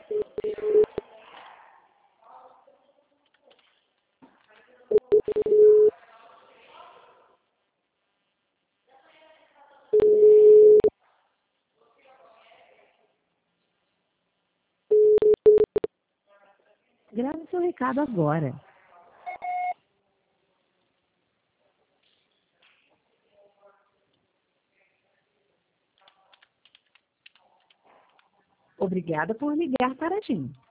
Grave seu recado agora. Obrigada por ligar para a TIM.